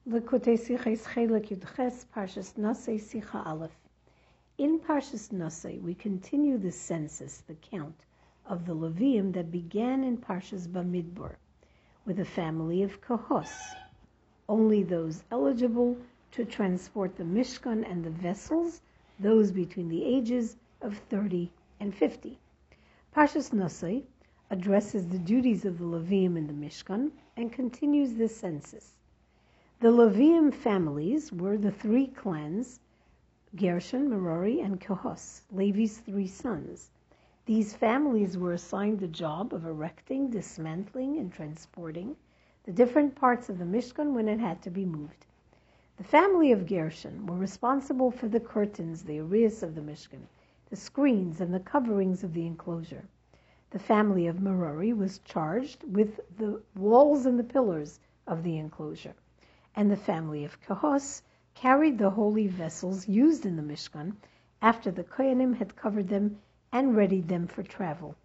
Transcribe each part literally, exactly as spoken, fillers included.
Likutei Sichos Chelek Yudches, Parshas Nosei Sicha Aleph. In Parshas Nosei, we continue the census, the count, of the Leviim that began in Parshas Bamidbar, with a family of Kohos, only those eligible to transport the Mishkan and the vessels, those between the ages of thirty and fifty. Parshas Nosei addresses the duties of the Leviim in the Mishkan and continues the census. The Leviim families were the three clans, Gershon, Merari, and Kohos, Levi's three sons. These families were assigned the job of erecting, dismantling, and transporting the different parts of the Mishkan when it had to be moved. The family of Gershon were responsible for the curtains, the areas of the Mishkan, the screens, and the coverings of the enclosure. The family of Merari was charged with the walls and the pillars of the enclosure. And the family of Kohos carried the holy vessels used in the Mishkan after the Kohanim had covered them and readied them for travel.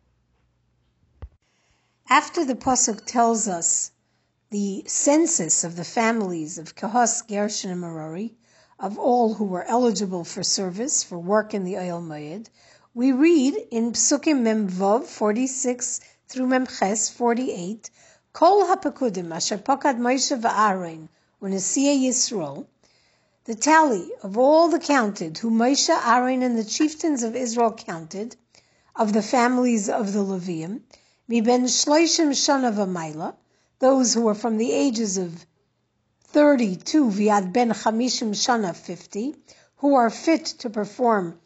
After the Pasuk tells us the census of the families of Kohos, Gershon, and Merari, of all who were eligible for service, for work in the Oyel Moed, we read in Psukim Mem Vov forty-six through Mem Ches forty-eight, Kol hapekudim asher pakad Moshe v'Aaron U'Nesiyei Yisrael, the tally of all the counted, who Moshe, Aaron, and the chieftains of Israel counted, of the families of the Leviim, mi ben shloishim shana v'mayla, those who were from the ages of thirty-two v'yad ben chamishim shana fifty, who are fit to perform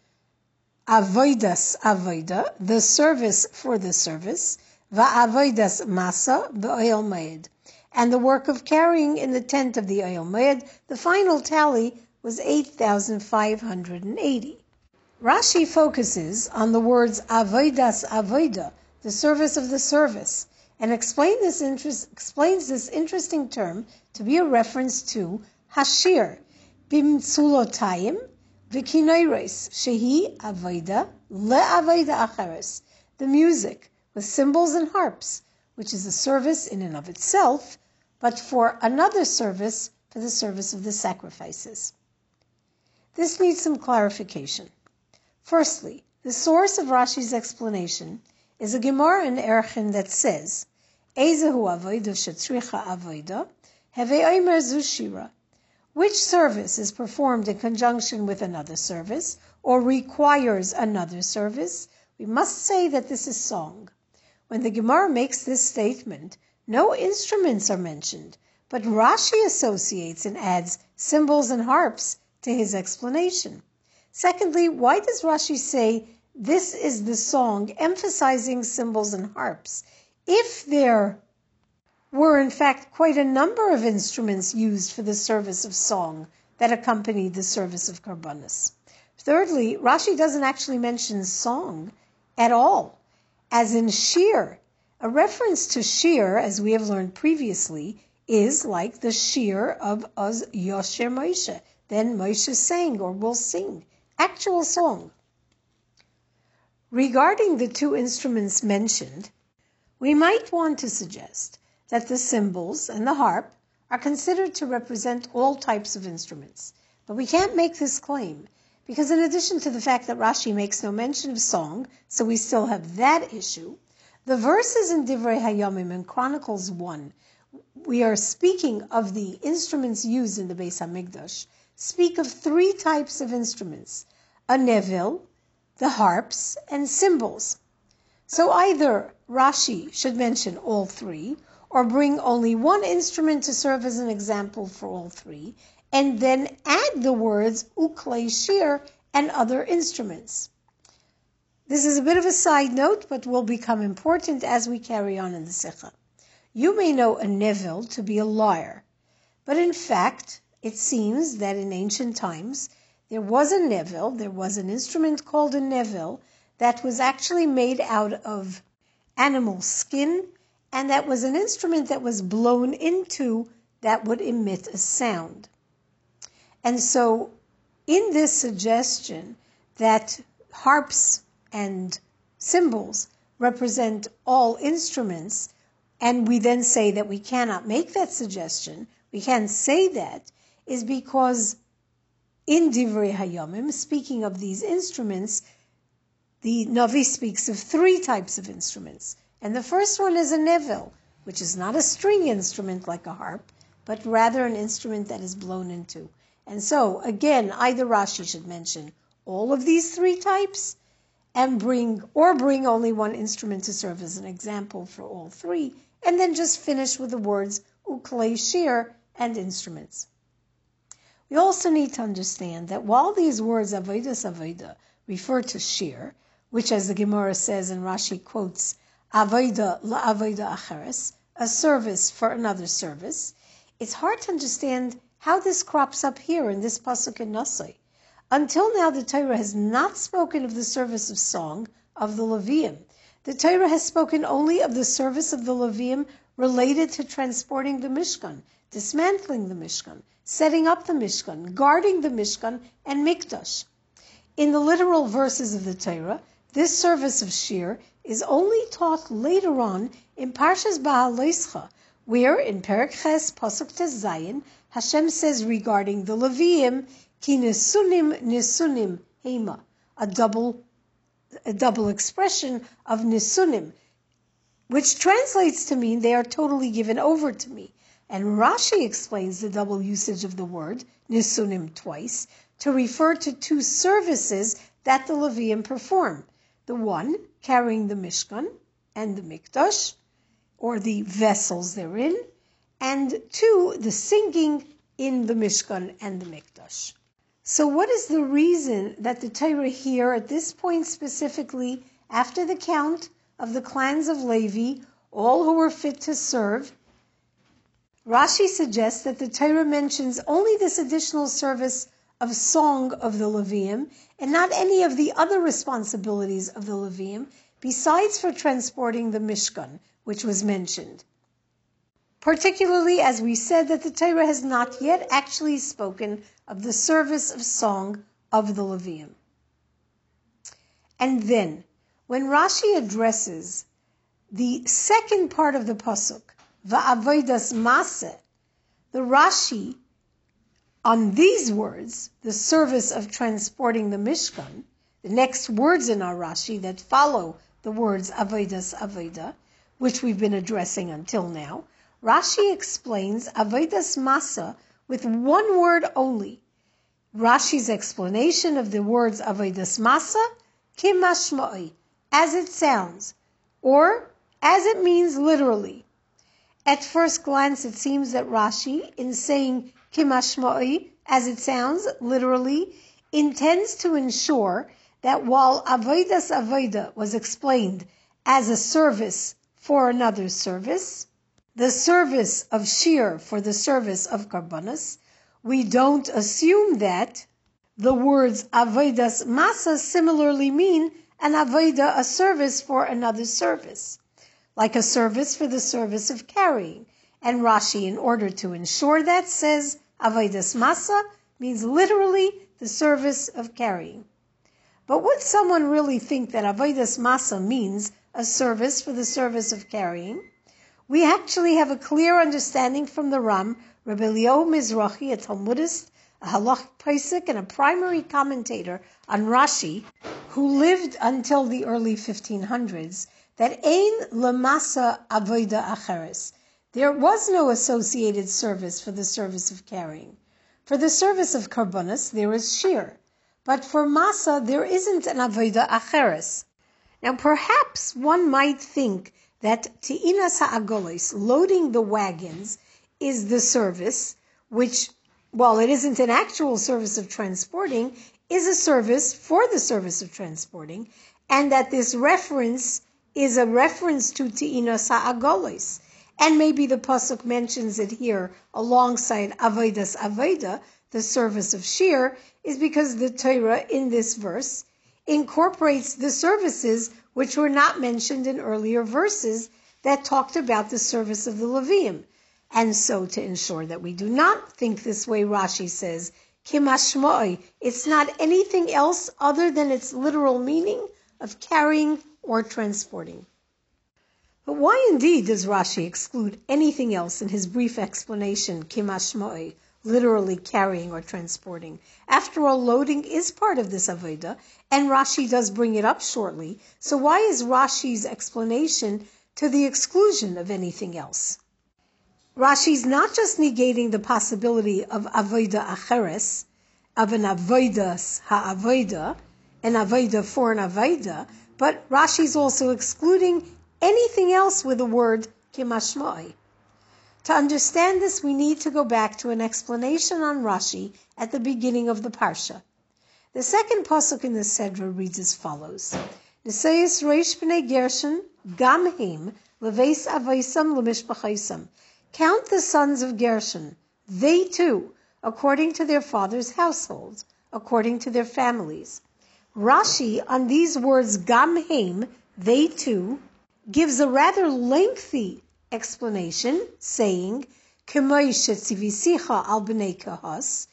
avodas avoda, the service for the service, va'avodas masa b'oyel moed, and the work of carrying in the tent of the Oyel Moed. The final tally was eight thousand five hundred eighty. Rashi focuses on the words avodas avoda, the service of the service, and explain this interest, explains this interesting term to be a reference to hashir, bimtsulotayim v'kinoires, shehi avoda le'avoda acheres, the music with cymbals and harps, which is a service in and of itself, but for another service, for the service of the sacrifices. This needs some clarification. Firstly, the source of Rashi's explanation is a Gemara in Erchin that says, Ezehu avodah shetzricha avodah, heve omer zu shira. Which service is performed in conjunction with another service, or requires another service? We must say that this is song. When the Gemara makes this statement, no instruments are mentioned, but Rashi associates and adds cymbals and harps to his explanation. Secondly, why does Rashi say this is the song, emphasizing cymbals and harps, if there were in fact quite a number of instruments used for the service of song that accompanied the service of Karbanos? Thirdly, Rashi doesn't actually mention song at all, as in shir. A reference to shir, as we have learned previously, is like the shir of Az Yosher Moshe. Then Moshe sang or will sing. Actual song. Regarding the two instruments mentioned, we might want to suggest that the cymbals and the harp are considered to represent all types of instruments. But we can't make this claim, because in addition to the fact that Rashi makes no mention of song, so we still have that issue, the verses in Divrei Hayomim in Chronicles one, we are speaking of the instruments used in the Beis HaMikdash, speak of three types of instruments, a nevil, the harps, and cymbals. So either Rashi should mention all three, or bring only one instrument to serve as an example for all three, and then add the words uklei shir and other instruments. This is a bit of a side note, but will become important as we carry on in the Sikha. You may know a nevil to be a lyre, but in fact, it seems that in ancient times, there was a nevil, there was an instrument called a nevil, that was actually made out of animal skin, and that was an instrument that was blown into that would emit a sound. And so, in this suggestion that harps and cymbals represent all instruments, and we then say that we cannot make that suggestion, we can't say that is because in Divrei Hayomim, speaking of these instruments, the Navi speaks of three types of instruments. And the first one is a nevel, which is not a string instrument like a harp, but rather an instrument that is blown into. And so, again, either Rashi should mention all of these three types and bring, or bring only one instrument to serve as an example for all three, and then just finish with the words uklei shir and instruments. We also need to understand that while these words avodas avoda refer to shir, which as the Gemara says and Rashi quotes, avoda la avoda acheres, a service for another service, it's hard to understand how this crops up here in this pasuk in Nasai. Until now, the Torah has not spoken of the service of song of the Levium. The Torah has spoken only of the service of the Levium related to transporting the Mishkan, dismantling the Mishkan, setting up the Mishkan, guarding the Mishkan, and Mikdash. In the literal verses of the Torah, this service of shir is only taught later on in Parshas Ba'aleischa, where in Perek Ches Pasuk Tes Zayin, Hashem says regarding the Levium, Ki nisunim nisunim hema, a double, a double expression of nisunim, which translates to mean they are totally given over to me. And Rashi explains the double usage of the word nisunim twice to refer to two services that the Levium perform. The one carrying the Mishkan and the Mikdash, or the vessels therein, and two, the singing in the Mishkan and the Mikdash. So what is the reason that the Torah here, at this point specifically, after the count of the clans of Levi, all who were fit to serve, Rashi suggests that the Torah mentions only this additional service of song of the Levium, and not any of the other responsibilities of the Levium, besides for transporting the Mishkan, which was mentioned. Particularly as we said that the Torah has not yet actually spoken of the service of song of the Levium. And then, when Rashi addresses the second part of the pasuk, va'avodas maseh, the Rashi, on these words, the service of transporting the Mishkan, the next words in our Rashi that follow the words avodas avoda, which we've been addressing until now, Rashi explains avodas maseh with one word only. Rashi's explanation of the words avodas maseh, kimashmoi, as it sounds, or as it means literally. At first glance, it seems that Rashi, in saying kimashmoi, as it sounds literally, intends to ensure that while avodas avoda was explained as a service for another service, the service of shir for the service of karbanos, we don't assume that the words avodas maseh similarly mean an avoda, a service for another service, like a service for the service of carrying. And Rashi, in order to ensure that, says avodas maseh means literally the service of carrying. But would someone really think that avodas maseh means a service for the service of carrying? We actually have a clear understanding from the Ram, Rabbi Eliyahu Mizrahi, a Talmudist, a halachic posek, and a primary commentator on Rashi, who lived until the early fifteen hundreds, that ein lemasa avoda acheres. There was no associated service for the service of carrying. For the service of karbanos, there is shir. But for masa, there isn't an avoda acheres. Now perhaps one might think that te'inas ha'agolis, loading the wagons, is the service, which, while it isn't an actual service of transporting, is a service for the service of transporting, and that this reference is a reference to te'inas ha'agolis. And maybe the pasuk mentions it here alongside avodas avoda, the service of shir, is because the Torah in this verse incorporates the services which were not mentioned in earlier verses that talked about the service of the Levium. And so to ensure that we do not think this way, Rashi says, kimashmoi, it's not anything else other than its literal meaning of carrying or transporting. But why indeed does Rashi exclude anything else in his brief explanation, kimashmoi, literally carrying or transporting? After all, loading is part of this avodah, and Rashi does bring it up shortly. So why is Rashi's explanation to the exclusion of anything else? Rashi's not just negating the possibility of avodah acheres, of an avodas ha'avodah, an avodah for an avodah, but Rashi's also excluding anything else with the word kimashmoi. To understand this, we need to go back to an explanation on Rashi at the beginning of the parsha. The second pasuk in the Sedra reads as follows: Nesayis reish b'nei Gershon gam heim leveis avaisam lemishpachaisam. Count the sons of Gershon, they too, according to their father's households, according to their families. Rashi, on these words gam heim, they too, gives a rather lengthy explanation, saying, K'moi shetzivisicha al b'nei kahas,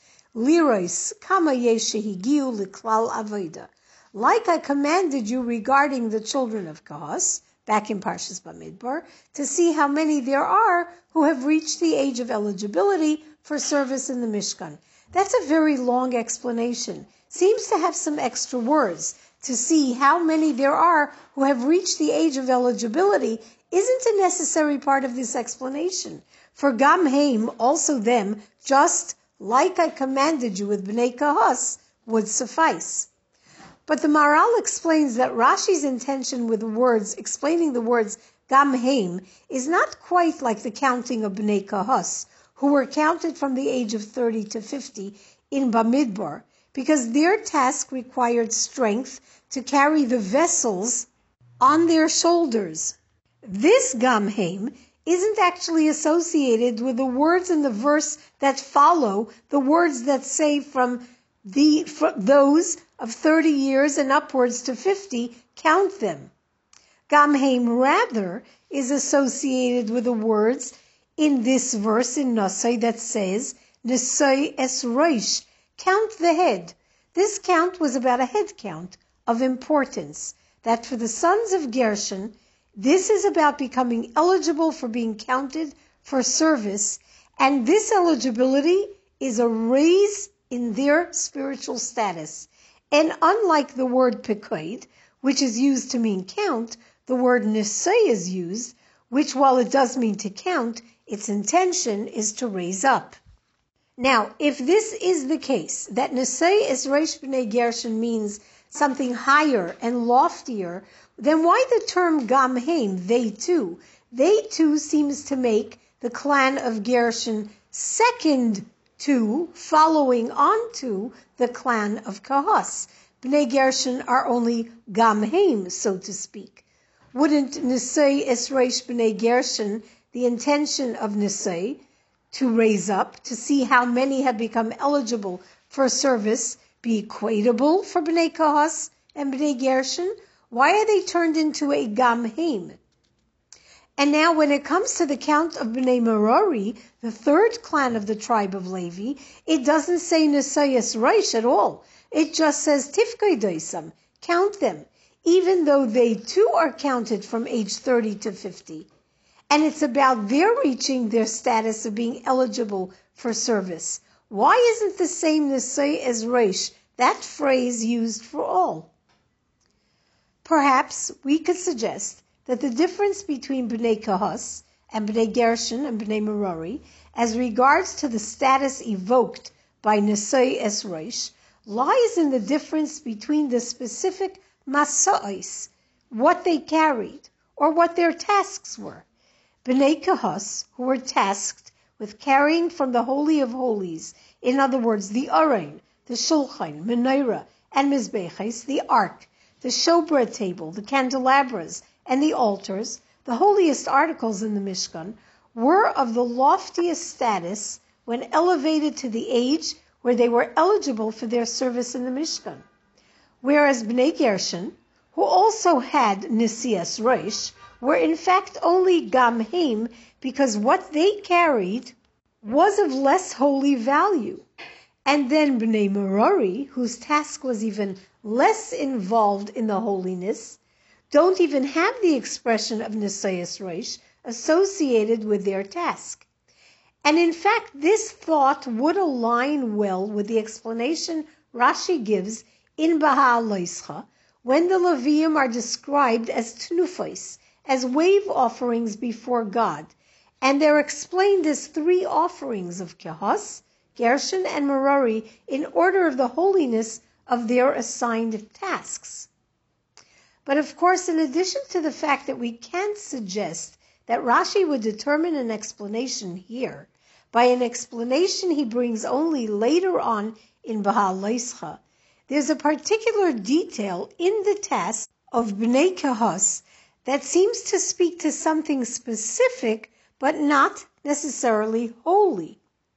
liros kama yeshehigiu liklal avoda. Like I commanded you regarding the children of Kahas, back in Parshas Bamidbar, to see how many there are who have reached the age of eligibility for service in the Mishkan. That's a very long explanation. Seems to have some extra words. To see how many there are who have reached the age of eligibility isn't a necessary part of this explanation. For Gam Heim, also them, just like I commanded you with Bnei Kahas, would suffice. But the Maharal explains that Rashi's intention with the words, explaining the words Gam Heim, is not quite like the counting of Bnei Kahas, who were counted from the age of thirty to fifty in Bamidbar, because their task required strength to carry the vessels on their shoulders. This Gam Heim isn't actually associated with the words in the verse that follow, the words that say from the from those of thirty years and upwards to fifty, count them. Gam Heim rather is associated with the words in this verse in Nosai that says, Nesai es roish, count the head. This count was about a head count of importance, that for the sons of Gershon, this is about becoming eligible for being counted for service, and this eligibility is a raise in their spiritual status. And unlike the word pekoid, which is used to mean count, the word nisay is used, which while it does mean to count, its intention is to raise up. Now, if this is the case, that Nesei es Reish B'nei Gershon means something higher and loftier, then why the term Gam Heim, they too? They too seems to make the clan of Gershon second to, following on to, the clan of Kahas. B'nei Gershon are only Gam Heim, so to speak. Wouldn't Nesei es Reish B'nei Gershon, the intention of Nesei, to raise up, to see how many have become eligible for service, be equatable for Bnei Kahas and Bnei Gershon? Why are they turned into a Gam Heim? And now when it comes to the count of Bnei Merari, the third clan of the tribe of Levi, it doesn't say Nesayas Reish at all. It just says Tifkei Doisam, count them, even though they too are counted from age thirty to fifty. And it's about their reaching their status of being eligible for service. Why isn't the same Nesei as Reish, that phrase, used for all? Perhaps we could suggest that the difference between Bnei Kahas and Bnei Gershon and Bnei Merari, as regards to the status evoked by Nesei es Reish, lies in the difference between the specific masa'is, what they carried, or what their tasks were. Bnei Kahas, who were tasked with carrying from the Holy of Holies, in other words, the Aron, the Shulchan, Menorah, and Mizbeches, the Ark, the showbread table, the candelabras, and the altars, the holiest articles in the Mishkan, were of the loftiest status when elevated to the age where they were eligible for their service in the Mishkan. Whereas Bnei Gershon, who also had Nesias Reish, were in fact only Gam Heim because what they carried was of less holy value. And then Bnei Merari, whose task was even less involved in the holiness, don't even have the expression of Nesayas Reish associated with their task. And in fact, this thought would align well with the explanation Rashi gives in Baha'aloischa when the Levium are described as tnufos, as wave offerings before God, and they're explained as three offerings of Kehos, Gershon, and Merari in order of the holiness of their assigned tasks. But of course, in addition to the fact that we can't suggest that Rashi would determine an explanation here by an explanation he brings only later on in Baha'aloischa, there's a particular detail in the task of Bnei Kehos that seems to speak to something specific but not necessarily holy.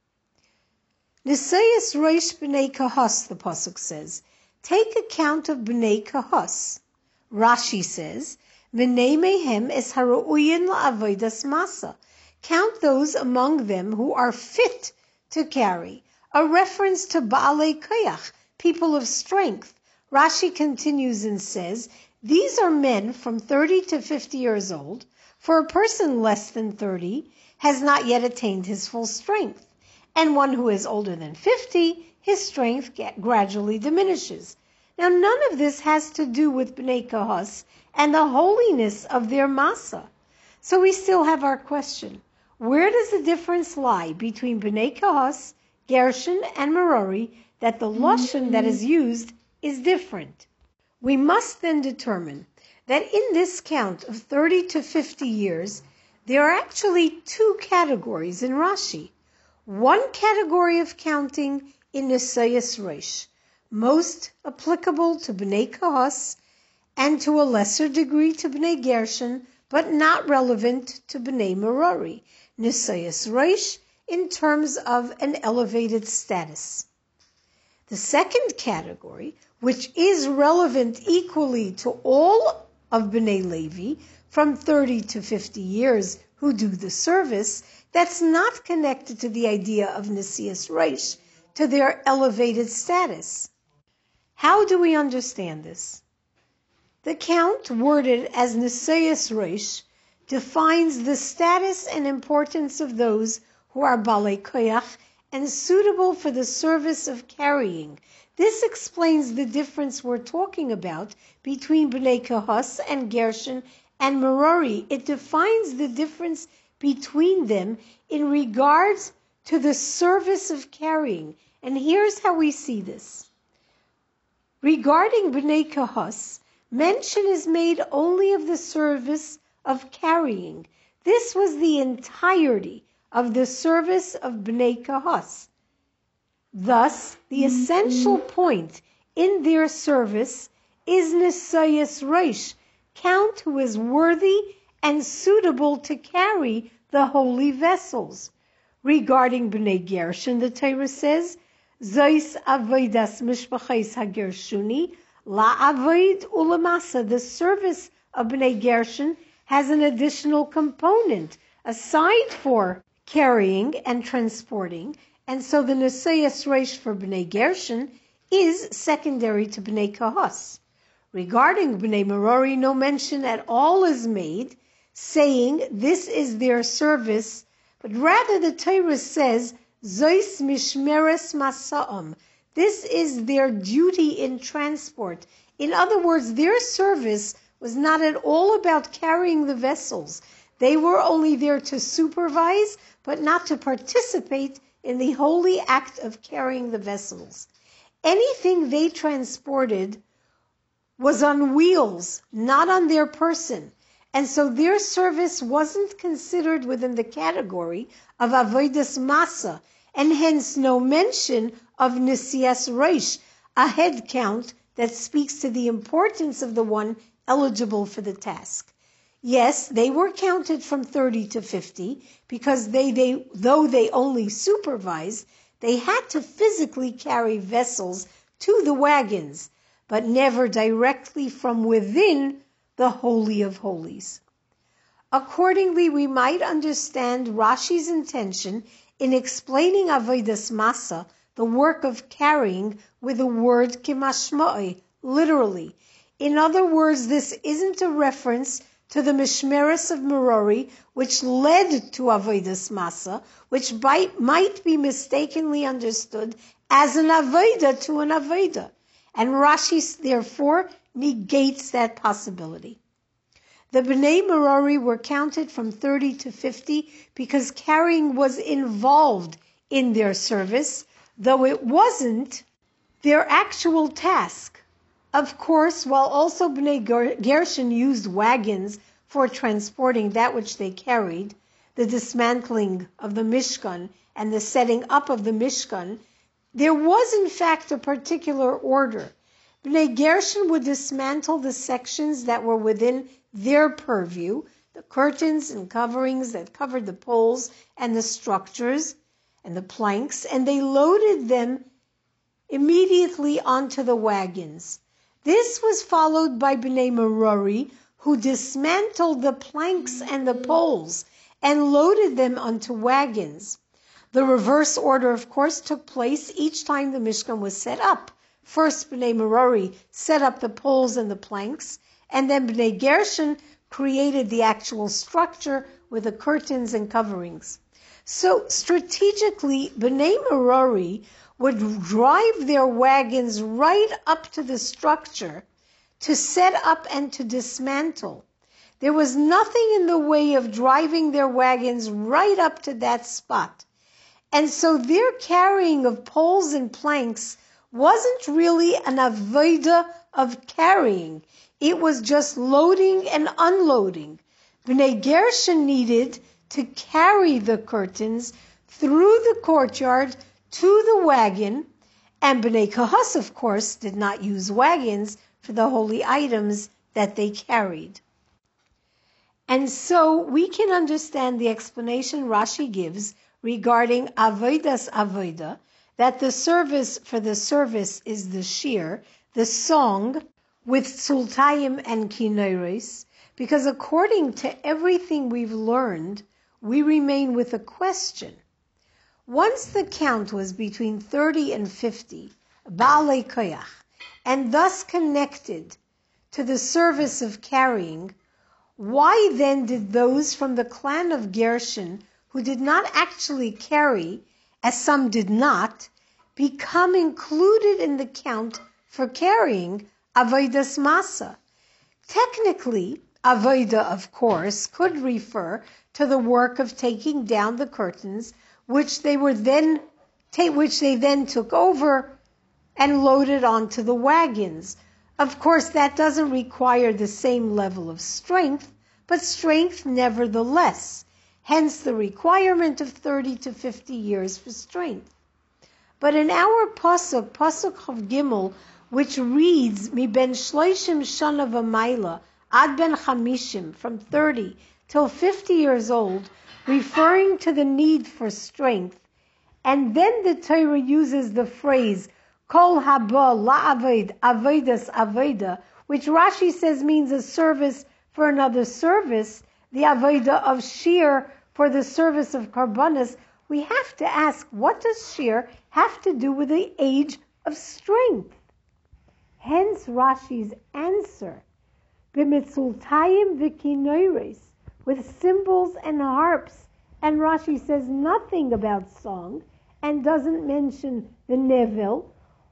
Nesayas Reish Bnei Kehos, the pasuk says, take account of Bnei Kehos. Rashi says, V'nei mehem es haru'uyin la'avodas masa. Count those among them who are fit to carry. A reference to Ba'alei Koyach, people of strength. Rashi continues and says, these are men from thirty to fifty years old. For a person less than thirty has not yet attained his full strength. And one who is older than fifty, his strength get, gradually diminishes. Now, none of this has to do with Bnei Kehos and the holiness of their masa. So we still have our question. Where does the difference lie between Bnei Kehos, Gershon, and Merari that the lashon that is used is different? We must then determine that in this count of thirty to fifty years, there are actually two categories in Rashi. One category of counting in Nesayas Reish, most applicable to Bnei Kehos and to a lesser degree to Bnei Gershon, but not relevant to Bnei Merari. Nesayas Reish in terms of an elevated status. The second category, which is relevant equally to all of Bnei Levi, from thirty to fifty years, who do the service, that's not connected to the idea of Nesayas Reish, to their elevated status. How do we understand this? The count, worded as Nesayas Reish, defines the status and importance of those who are Balei Koyach and suitable for the service of carrying. This explains the difference we're talking about between Bnei Kehos and Gershon and Merari. It defines the difference between them in regards to the service of carrying. And here's how we see this. Regarding Bnei Kehos, mention is made only of the service of carrying. This was the entirety of the service of Bnei Kehos. Thus, the essential point in their service is Nesayas Reish, count who is worthy and suitable to carry the holy vessels. Regarding Bnei Gershon, the Torah says, Zois avodas mishpachos hagershuni la'avoid ulamasa. The service of Bnei Gershon has an additional component aside for carrying and transporting, and so the Nesayas Reish for Bnei Gershon is secondary to Bnei Kehos. Regarding Bnei Merari, no mention at all is made, saying this is their service, but rather the Torah says, Zois mishmeres masa'am. This is their duty in transport. In other words, their service was not at all about carrying the vessels. They were only there to supervise, but not to participate in the holy act of carrying the vessels. Anything they transported was on wheels, not on their person. And so their service wasn't considered within the category of avodas masa, and hence no mention of Nesayas Reish, a head count that speaks to the importance of the one eligible for the task. Yes, they were counted from thirty to fifty because they, they, though they only supervised, they had to physically carry vessels to the wagons, but never directly from within the Holy of Holies. Accordingly, we might understand Rashi's intention in explaining avodas masa, the work of carrying, with the word kimashmoi, literally. In other words, this isn't a reference to the Mishmeres of Merori, which led to Avodas Masa, which might, might be mistakenly understood as an Avodah to an Avodah. And Rashi, therefore, negates that possibility. The Bnei Merori were counted from thirty to fifty because carrying was involved in their service, though it wasn't their actual task. Of course, while also Bnei Gershon used wagons for transporting that which they carried, the dismantling of the Mishkan and the setting up of the Mishkan, there was in fact a particular order. Bnei Gershon would dismantle the sections that were within their purview, the curtains and coverings that covered the poles and the structures and the planks, and they loaded them immediately onto the wagons. This was followed by Bnei Merori, who dismantled the planks and the poles and loaded them onto wagons. The reverse order, of course, took place each time the Mishkan was set up. First, Bnei Merori set up the poles and the planks, and then Bnei Gershon created the actual structure with the curtains and coverings. So strategically, Bnei Merori would drive their wagons right up to the structure to set up and to dismantle. There was nothing in the way of driving their wagons right up to that spot. And so their carrying of poles and planks wasn't really an avodah of carrying. It was just loading and unloading. Bnei Gershon needed to carry the curtains through the courtyard to the wagon, and Bnei Kahas, of course, did not use wagons for the holy items that they carried. And so we can understand the explanation Rashi gives regarding Avodas Avodah, that the service for the service is the shir, the song, with sultayim and kinores, because according to everything we've learned, we remain with a question. Once the count was between thirty and fifty, Baalei Koyach, and thus connected to the service of carrying, why then did those from the clan of Gershon who did not actually carry, as some did not, become included in the count for carrying Avodas Masa? Technically, Avodah, of course, could refer to the work of taking down the curtains, which they were then, which they then took over and loaded onto the wagons. Of course, that doesn't require the same level of strength, but strength nevertheless. Hence the requirement of thirty to fifty years for strength. But in our pasuk, pasuk of Gimel, which reads, Mi ben shloishim shana v'mayla, ad ben chamishim, from thirty till fifty years old, referring to the need for strength. And then the Torah uses the phrase, Kol haba la'aved, avedas aveda, which Rashi says means a service for another service, the aveda of shir for the service of karbanis. We have to ask, what does shir have to do with the age of strength? Hence Rashi's answer, b'mitzultayim v'kinoires, with cymbals and harps, and Rashi says nothing about song and doesn't mention the nevel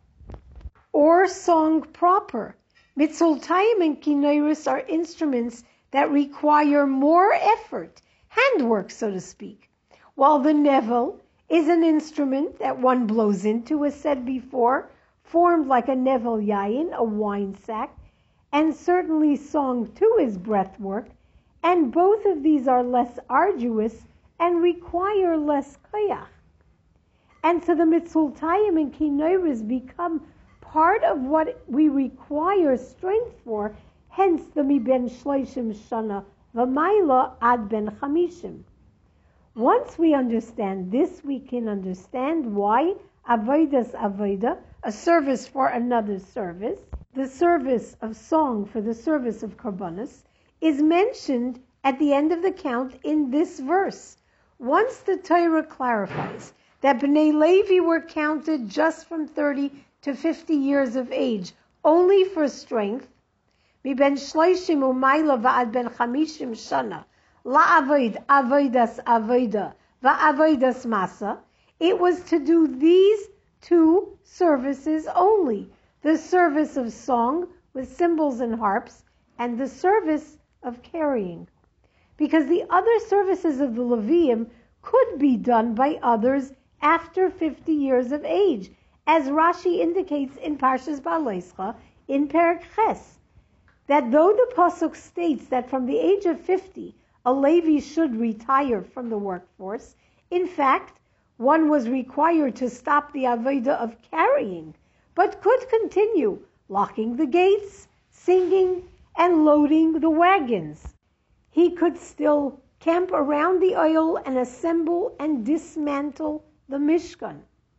or song proper. Mitzultayim and kinoris are instruments that require more effort, handwork, so to speak, while the nevel is an instrument that one blows into, as said before, formed like a nevel yayin, a wine sack, and certainly song too is breath work, and both of these are less arduous and require less koyach. And so the mitzultayim and kinoris become part of what we require strength for, hence the mi ben shloishim shana v'mayla ad ben chamishim. Once we understand this, we can understand why avodas avoda, a service for another service, the service of song for the service of karbanis, is mentioned at the end of the count in this verse. Once the Torah clarifies that Bnei Levi were counted just from thirty to fifty years of age, only for strength, מבין שלושים ומעלה ועד בין חמישים שנה, לעבוד עבודת עבודה ועבודת masa, it was to do these two services only, the service of song with cymbals and harps, and the service of carrying. Because the other services of the Levium could be done by others after fifty years of age, as Rashi indicates in Parshas Ba'aleischa in Perek Ches, that though the Pasuk states that from the age of fifty, a Levi should retire from the workforce, in fact, one was required to stop the avodah of carrying, but could continue locking the gates, singing, and loading the wagons. He could still camp around the oil and assemble and dismantle the Mishkan.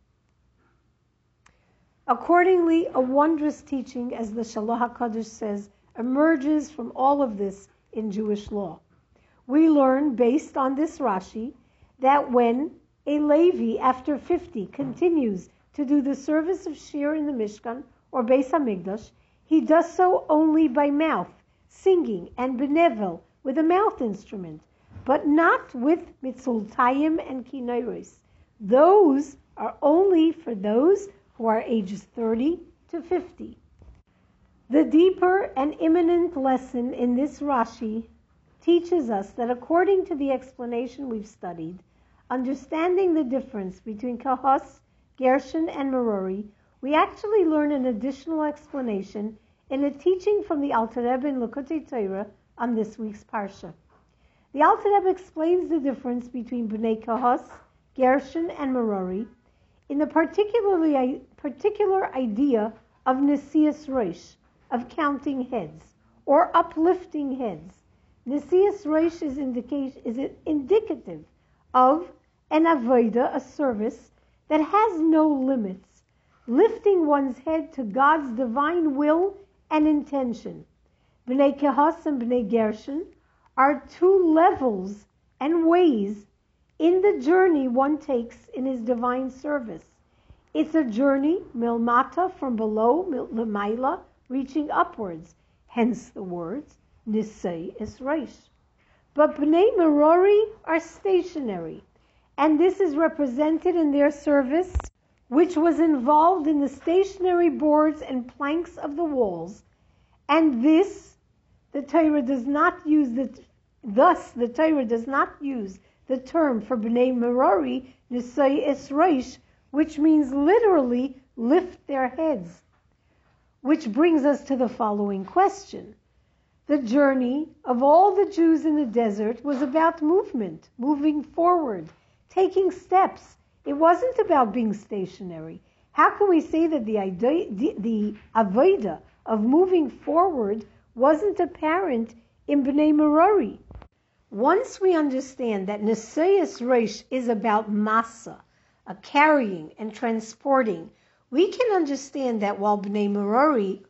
Accordingly, a wondrous teaching, as the Shalach HaKadosh says, emerges from all of this in Jewish law. We learn, based on this Rashi, that when a Levi, after fifty, continues to do the service of Shir in the Mishkan or Beis HaMikdash, he does so only by mouth, singing, and benevel, with a mouth instrument, but not with mitzultayim and kinoros. Those are only for those who are ages thirty to fifty. The deeper and imminent lesson in this Rashi teaches us that according to the explanation we've studied, understanding the difference between Kahos, Gershon, and Merari, we actually learn an additional explanation in a teaching from the Alter Rebbe in Likutei Torah on this week's Parsha. The Alter Rebbe explains the difference between Bnei Kahos, Gershon, and Merari in the particularly particular idea of Nesias Rosh, of counting heads, or uplifting heads. Nesias Rosh is, indication, is indicative of an avodah, a service that has no limits, lifting one's head to God's divine will and intention. Bnei Kahos and Bnei Gershon are two levels and ways in the journey one takes in his divine service. It's a journey, milmata, from below, lemaila, reaching upwards, hence the words, Nisei es Reish. But Bnei Merari are stationary, and this is represented in their service, which was involved in the stationary boards and planks of the walls, and this, the Torah does not use the, thus the Torah does not use the term for Bnei Merari, Nisei es Reish, which means literally lift their heads. Which brings us to the following question. The journey of all the Jews in the desert was about movement, moving forward, taking steps. It wasn't about being stationary. How can we say that the idea, the, the avodah of moving forward wasn't apparent in Bnei Merari? Once we understand that Nesayas Reish is about masa, a carrying and transporting, we can understand that while Bnei Merari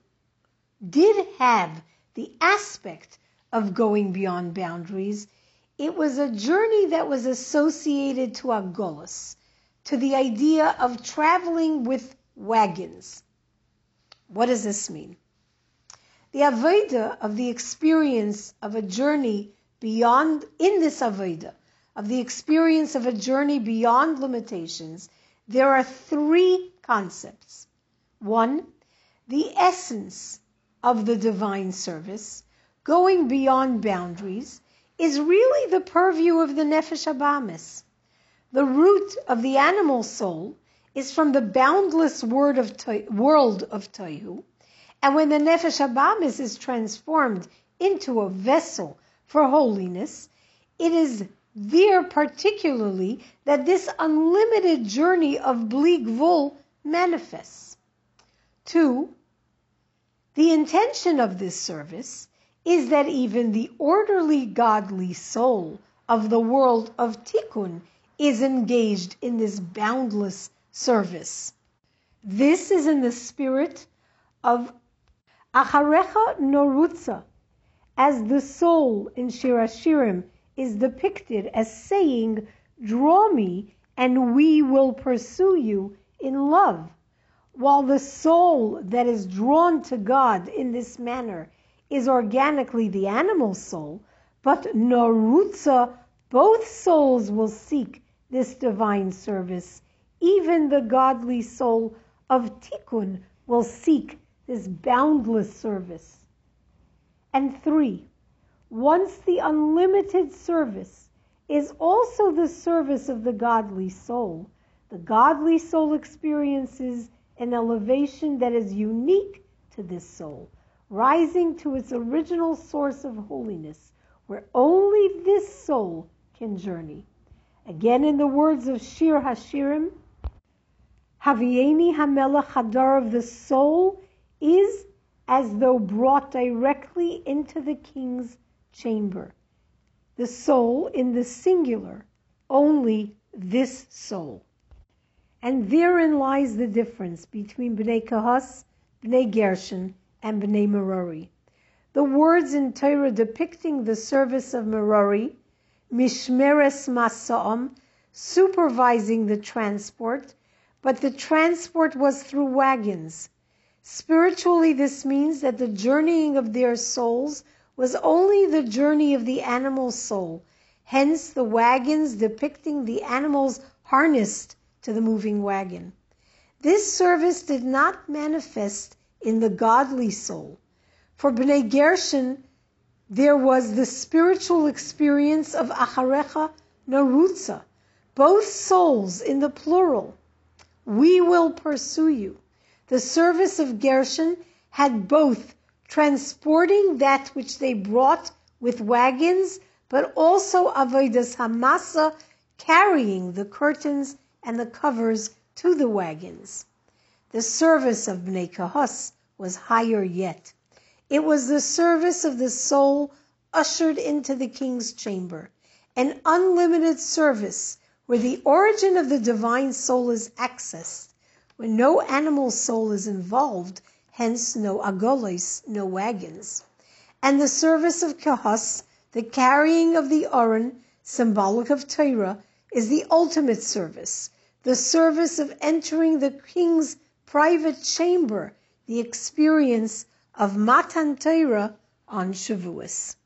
did have the aspect of going beyond boundaries, it was a journey that was associated to Agolos, to the idea of traveling with wagons. What does this mean? The avodah of the experience of a journey beyond, in this avodah, of the experience of a journey beyond limitations, there are three concepts. One, the essence of the divine service, going beyond boundaries, is really the purview of the Nefesh Habahamis. The root of the animal soul is from the boundless word of to- world of Tohu, and when the Nefesh Habahamis is transformed into a vessel for holiness, it is there particularly that this unlimited journey of Bli Gvul manifests. Two, the intention of this service is that even the orderly godly soul of the world of Tikkun is engaged in this boundless service. This is in the spirit of Acharecha Norutza, as the soul in Shir Hashirim is depicted as saying, "Draw me and we will pursue you in love," while the soul that is drawn to God in this manner is organically the animal soul, but Narutza, both souls will seek this divine service. Even the godly soul of Tikkun will seek this boundless service. And three, once the unlimited service is also the service of the godly soul, the godly soul experiences an elevation that is unique to this soul, rising to its original source of holiness, where only this soul can journey. Again, in the words of Shir Hashirim, Havieni Hamelech Hadar, of the soul is as though brought directly into the king's chamber. The soul in the singular, only this soul. And therein lies the difference between Bnei Kahas, Bnei Gershon, and Bnei Merari. The words in Torah depicting the service of Merari, Mishmeres Masa'am, supervising the transport, but the transport was through wagons. Spiritually, this means that the journeying of their souls was only the journey of the animal soul, hence the wagons depicting the animals harnessed to the moving wagon. This service did not manifest in the godly soul. For Bnei Gershon, there was the spiritual experience of Acharecha Narutza, both souls in the plural. We will pursue you. The service of Gershon had both transporting that which they brought with wagons, but also Avodas Hamasa, carrying the curtains and the covers to the wagons. The service of Bnei Kahas was higher yet. It was the service of the soul ushered into the king's chamber, an unlimited service where the origin of the divine soul is accessed, where no animal soul is involved, hence no agolis, no wagons. And the service of Kahas, the carrying of the Aron, symbolic of Torah, is the ultimate service, the service of entering the king's private chamber, the experience of Matan Torah on Shavuos.